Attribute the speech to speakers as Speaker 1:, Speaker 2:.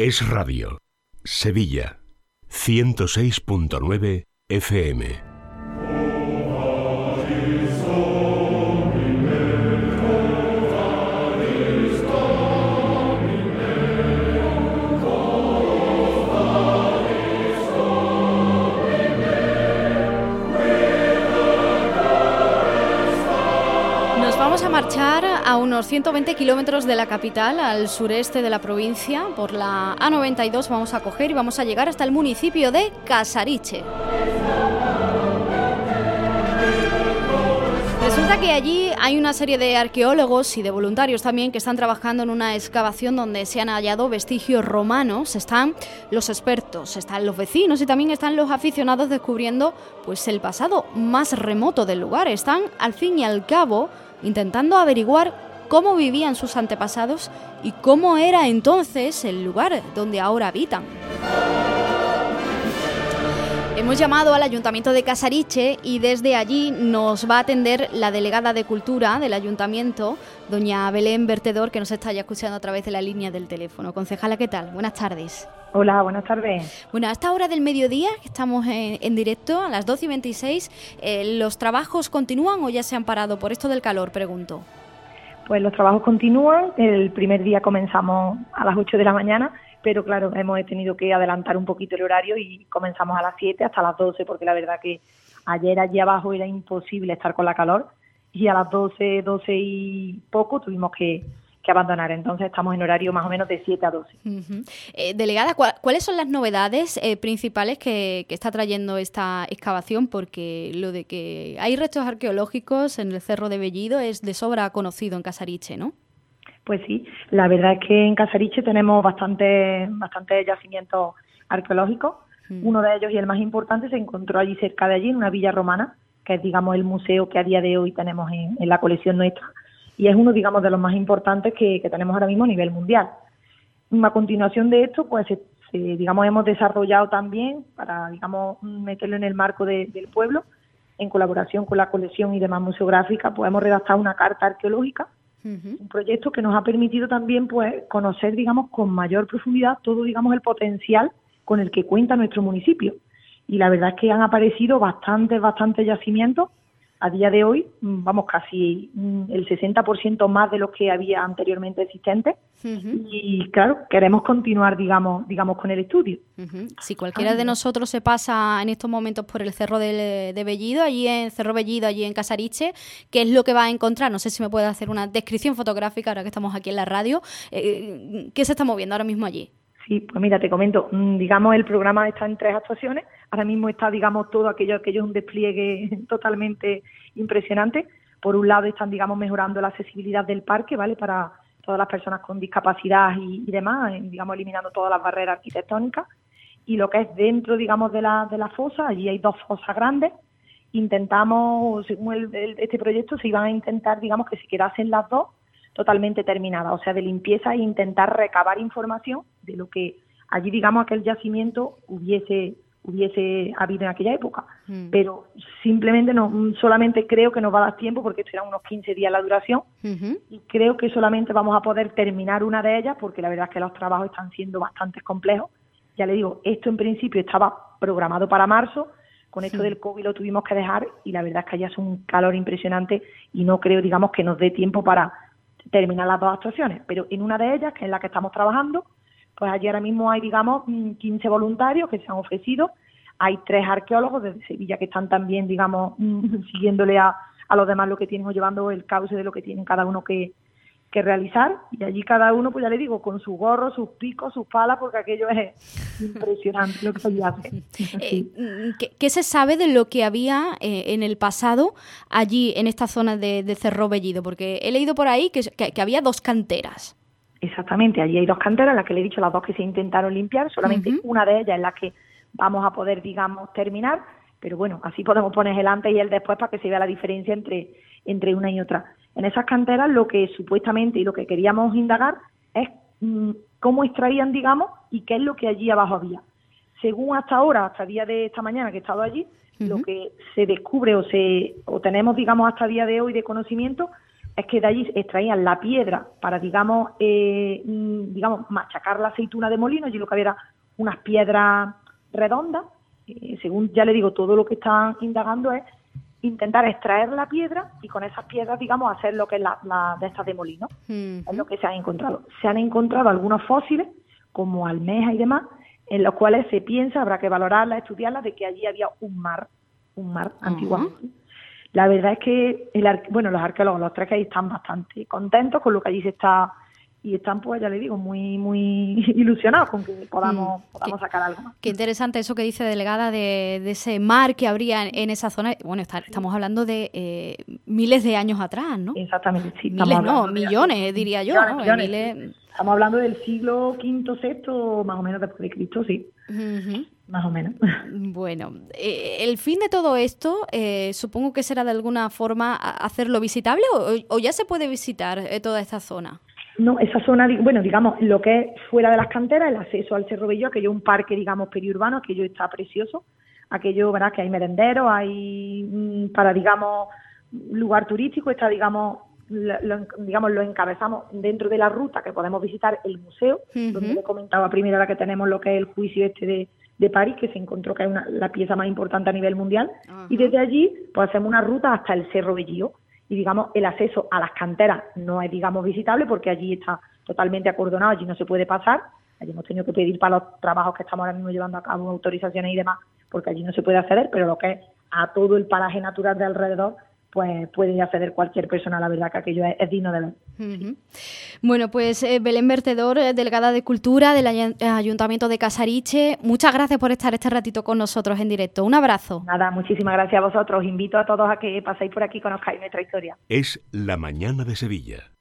Speaker 1: Es Radio. Sevilla. 106.9 FM.
Speaker 2: Vamos a marchar a unos 120 kilómetros de la capital, al sureste de la provincia. Por la A92 vamos a coger y vamos a llegar hasta el municipio de Casariche. Resulta que allí hay una serie de arqueólogos y de voluntarios también que están trabajando en una excavación donde se han hallado vestigios romanos. Están los expertos, están los vecinos y también están los aficionados descubriendo pues el pasado más remoto del lugar. Están, al fin y al cabo, intentando averiguar cómo vivían sus antepasados y cómo era entonces el lugar donde ahora habitan. Hemos llamado al Ayuntamiento de Casariche y desde allí nos va a atender la delegada de Cultura del Ayuntamiento, doña Belén Vertedor, que nos está ya escuchando a través de la línea del teléfono. Concejala, ¿qué tal? Buenas tardes.
Speaker 3: Hola, buenas tardes.
Speaker 2: Bueno, a esta hora del mediodía, que estamos en directo, a las 12:26, ¿los trabajos continúan o ya se han parado por esto del calor? Pregunto.
Speaker 3: Pues los trabajos continúan. El primer día comenzamos a las 8 de la mañana, pero claro, hemos tenido que adelantar un poquito el horario y comenzamos a las 7 hasta las 12, porque la verdad que ayer allí abajo era imposible estar con la calor y a las 12 y poco tuvimos que abandonar. Entonces estamos en horario más o menos de 7 a 12.
Speaker 2: Uh-huh. Delegada, ¿cuáles son las novedades principales que está trayendo esta excavación? Porque lo de que hay restos arqueológicos en el Cerro de Bellido es de sobra conocido en Casariche, ¿no?
Speaker 3: Pues sí, la verdad es que en Casariche tenemos bastantes yacimientos arqueológicos. Uno de ellos, y el más importante, se encontró allí cerca de allí, en una villa romana, que es, digamos, el museo que a día de hoy tenemos en la colección nuestra. Y es uno, digamos, de los más importantes que tenemos ahora mismo a nivel mundial. A continuación de esto, pues, digamos, hemos desarrollado también, para, digamos, meterlo en el marco del pueblo, en colaboración con la colección y demás museográfica, pues hemos redactado una carta arqueológica, un proyecto que nos ha permitido también, pues, conocer, digamos, con mayor profundidad todo, digamos, el potencial con el que cuenta nuestro municipio. Y la verdad es que han aparecido bastantes yacimientos. A día de hoy, vamos, casi el 60% más de los que había anteriormente existentes. Uh-huh. Y claro, queremos continuar, digamos con el estudio.
Speaker 2: Uh-huh. Si cualquiera de nosotros se pasa en estos momentos por el Cerro de Bellido, allí en Cerro Bellido, allí en Casariche, ¿qué es lo que va a encontrar? No sé si me puede hacer una descripción fotográfica ahora que estamos aquí en la radio. ¿Qué se está moviendo ahora mismo allí?
Speaker 3: Sí, pues mira, te comento, digamos, el programa está en 3 actuaciones. Ahora mismo está, digamos, todo aquello es un despliegue totalmente impresionante. Por un lado están, digamos, mejorando la accesibilidad del parque, ¿vale?, para todas las personas con discapacidad y demás, digamos, eliminando todas las barreras arquitectónicas. Y lo que es dentro, digamos, de la fosa, allí hay 2 fosas grandes. Intentamos, según este proyecto, se iban a intentar, digamos, que se quedasen las 2 totalmente terminada, o sea, de limpieza e intentar recabar información de lo que allí, digamos, aquel yacimiento hubiese habido en aquella época. Pero simplemente solamente creo que nos va a dar tiempo, porque esto era unos 15 días la duración, y creo que solamente vamos a poder terminar una de ellas, porque la verdad es que los trabajos están siendo bastante complejos. Ya le digo, esto en principio estaba programado para marzo, con esto del COVID lo tuvimos que dejar, y la verdad es que allá hace un calor impresionante y no creo, digamos, que nos dé tiempo para terminar las 2 actuaciones, pero en una de ellas, que es la que estamos trabajando, pues allí ahora mismo hay, digamos, 15 voluntarios que se han ofrecido. Hay 3 arqueólogos desde Sevilla que están también, digamos, siguiéndole a los demás lo que tienen, o llevando el cauce de lo que tienen cada uno que realizar, y allí cada uno, pues ya le digo, con su gorro, sus picos, sus palas, porque aquello es impresionante lo que allí hace.
Speaker 2: ¿Qué se sabe de lo que había en el pasado allí en esta zona de Cerro Bellido? Porque he leído por ahí que había 2 canteras.
Speaker 3: Exactamente, allí hay 2 canteras, las que le he dicho, las 2 que se intentaron limpiar, solamente una de ellas es la que vamos a poder, digamos, terminar, pero bueno, así podemos poner el antes y el después para que se vea la diferencia entre una y otra. En esas canteras lo que supuestamente y lo que queríamos indagar es cómo extraían, digamos, y qué es lo que allí abajo había. Según hasta ahora, hasta el día de esta mañana que he estado allí, lo que se descubre o tenemos, digamos, hasta el día de hoy de conocimiento, es que de allí extraían la piedra para, digamos, machacar la aceituna de molino. Allí lo que había era unas piedras redondas. Según ya le digo, todo lo que están indagando es intentar extraer la piedra y con esas piedras, digamos, hacer lo que es la de estas de molino. Es lo que se han encontrado. Se han encontrado algunos fósiles, como almejas y demás, en los cuales se piensa, habrá que valorarlas, estudiarlas, de que allí había un mar antiguamente. La verdad es que los arqueólogos, los tres que ahí, están bastante contentos con lo que allí se está, y están, pues ya le digo, muy muy ilusionados con que podamos sacar algo más.
Speaker 2: Qué interesante eso que dice, delegada, de ese mar que habría en esa zona. Bueno, estamos hablando de miles de años atrás, ¿no?
Speaker 3: Exactamente, sí.
Speaker 2: Miles no, millones, diría yo, ¿no?
Speaker 3: Millones. Estamos hablando del siglo V, VI, más o menos después de Cristo, sí. Más o menos.
Speaker 2: Bueno, el fin de todo esto, supongo que será de alguna forma hacerlo visitable, o ya se puede visitar toda esta zona.
Speaker 3: No, esa zona, bueno, digamos, lo que es fuera de las canteras, el acceso al Cerro Bello, aquello es un parque, digamos, periurbano, aquello está precioso, aquello, verás que hay merenderos, hay para, digamos, lugar turístico, está, digamos, lo encabezamos dentro de la ruta que podemos visitar el museo, donde le comentaba primero la que tenemos lo que es el juicio de París, que se encontró que es la pieza más importante a nivel mundial, y desde allí pues hacemos una ruta hasta el Cerro Bello, y digamos el acceso a las canteras no es, digamos, visitable porque allí está totalmente acordonado, allí no se puede pasar, allí hemos tenido que pedir para los trabajos que estamos ahora mismo llevando a cabo, autorizaciones y demás, porque allí no se puede acceder, pero lo que es a todo el paraje natural de alrededor, pues puede acceder cualquier persona. La verdad que aquello es digno de ver.
Speaker 2: Bueno, pues Belén Vertedor, delegada de Cultura del Ayuntamiento de Casariche, muchas gracias por estar este ratito con nosotros en directo. Un abrazo.
Speaker 3: Nada, muchísimas gracias a vosotros. Os invito a todos a que paséis por aquí y conozcáis nuestra historia.
Speaker 1: Es La Mañana de Sevilla.